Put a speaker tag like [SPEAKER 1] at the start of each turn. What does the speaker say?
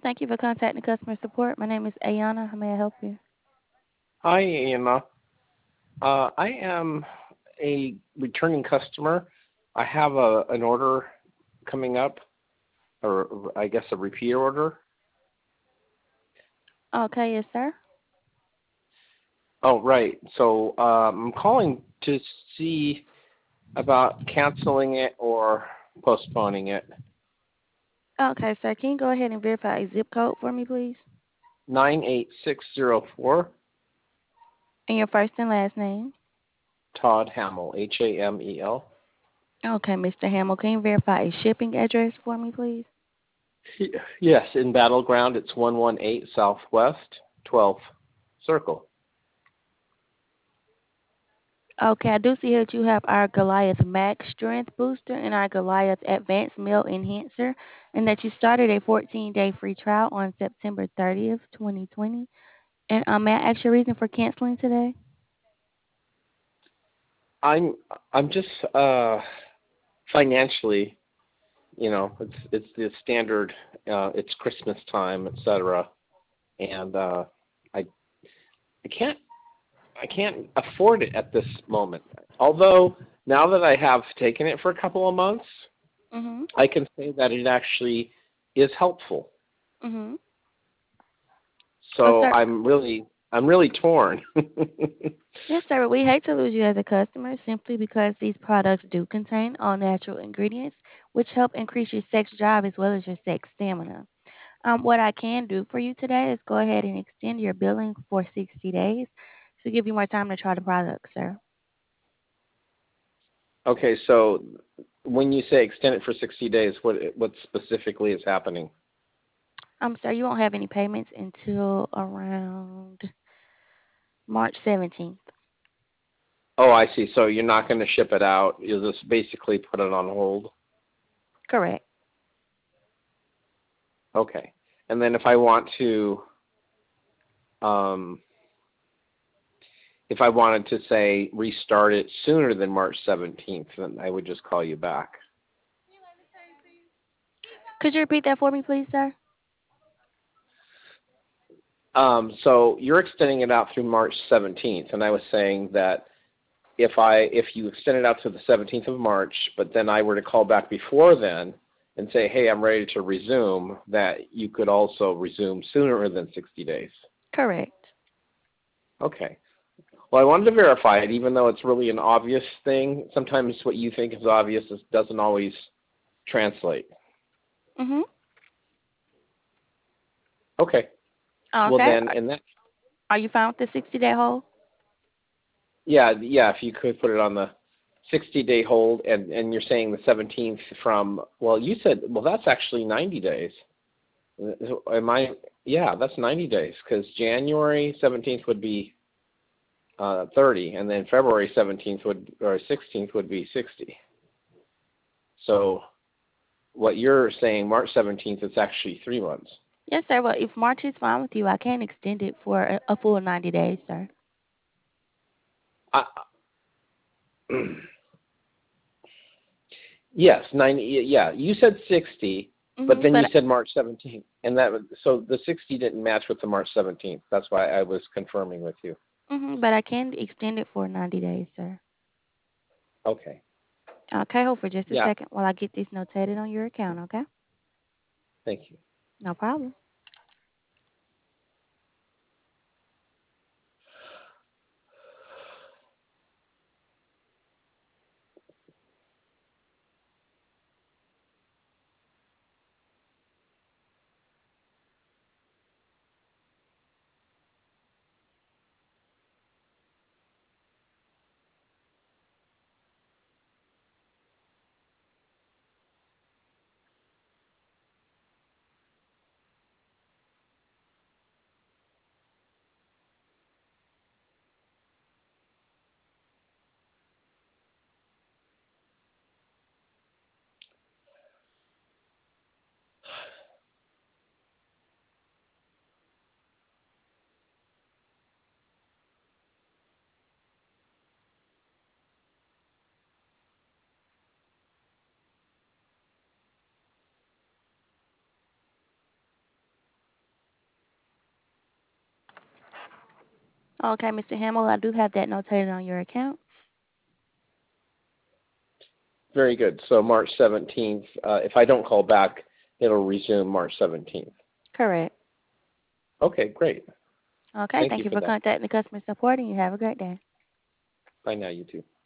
[SPEAKER 1] Thank you for contacting customer support. My name is Ayana. How may I help you?
[SPEAKER 2] Hi, Anna. I am a returning customer. I have an order coming up, or I guess a repeat order.
[SPEAKER 1] Okay, yes, sir.
[SPEAKER 2] Oh, right. So I'm calling to see about canceling it or postponing it.
[SPEAKER 1] Okay, sir. Can you go ahead and verify a zip code for me, please?
[SPEAKER 2] 98604,
[SPEAKER 1] And your first and last name?
[SPEAKER 2] Todd Hamill, Hamel.
[SPEAKER 1] Okay, Mr. Hamill. Can you verify a shipping address for me, please?
[SPEAKER 2] Yes, in Battleground, it's 118 Southwest 12th Circle.
[SPEAKER 1] Okay, I do see here that you have our Goliath Max Strength Booster and our Goliath Advanced Meal Enhancer, and that you started a 14-day free trial on September 30th, 2020. And may I ask your reason for canceling today?
[SPEAKER 2] I'm I'm just financially, it's the standard. It's Christmas time, etc. And I I can't I can't afford it at this moment. Although now that I have taken it for a couple of months,
[SPEAKER 1] Mm-hmm.
[SPEAKER 2] I can say that it actually is helpful.
[SPEAKER 1] Mm-hmm. Oh,
[SPEAKER 2] So
[SPEAKER 1] sir.
[SPEAKER 2] I'm really torn.
[SPEAKER 1] Yes, sir. We hate to lose you as a customer simply because these products do contain all natural ingredients, which help increase your sex drive as well as your sex stamina. What I can do for you today is go ahead and extend your billing for 60 days to give you more time to try the product, sir.
[SPEAKER 2] Okay, so when you say extend it for 60 days, what specifically is happening?
[SPEAKER 1] Sir, you won't have any payments until around March 17th.
[SPEAKER 2] Oh, I see. So you're not going to ship it out. You'll just basically put it on hold.
[SPEAKER 1] Correct.
[SPEAKER 2] Okay. And then um, if I wanted to say restart it sooner than March 17th, then I would just call you back.
[SPEAKER 1] Could you repeat that for me, please, sir?
[SPEAKER 2] So you're extending it out through March 17th, and I was saying that if you extend it out to the 17th of March, but then I were to call back before then and say, hey, I'm ready to resume, that you could also resume sooner than 60 days.
[SPEAKER 1] Correct.
[SPEAKER 2] Okay. Well, I wanted to verify it, even though it's really an obvious thing. Sometimes what you think is obvious doesn't always translate.
[SPEAKER 1] Mm-hmm.
[SPEAKER 2] Okay. Well,
[SPEAKER 1] Okay.
[SPEAKER 2] then, in that,
[SPEAKER 1] Are you fine with the 60-day hold?
[SPEAKER 2] yeah, if you could put it on the 60-day hold, and you're saying the 17th from, well, you said, well, that's actually 90 days. Am I? Yeah, that's 90 days because January 17th would be 30, and then February 17th or 16th would be 60. So what you're saying, March 17th, it's actually 3 months.
[SPEAKER 1] Yes, sir. Well, if March is fine with you, I can extend it for a full 90 days, sir.
[SPEAKER 2] I, yes, 90. Yeah, you said 60, but
[SPEAKER 1] Mm-hmm.
[SPEAKER 2] then you
[SPEAKER 1] But
[SPEAKER 2] said March 17th, and so the 60 didn't match with the March 17th. That's why I was confirming with you.
[SPEAKER 1] but I can extend it for 90 days, sir.
[SPEAKER 2] Okay.
[SPEAKER 1] Okay, hold for just a
[SPEAKER 2] Yeah.
[SPEAKER 1] second while I get this notated on your account, okay?
[SPEAKER 2] Thank you.
[SPEAKER 1] No problem. Okay, Mr. Hamill, I do have that notated on your account.
[SPEAKER 2] Very good. So March 17th, if I don't call back, it'll resume March 17th.
[SPEAKER 1] Correct.
[SPEAKER 2] Okay, great.
[SPEAKER 1] Okay,
[SPEAKER 2] Thank
[SPEAKER 1] thank
[SPEAKER 2] you
[SPEAKER 1] you
[SPEAKER 2] for
[SPEAKER 1] for
[SPEAKER 2] that.
[SPEAKER 1] contacting the customer support, and you have a great day.
[SPEAKER 2] Bye now, you too.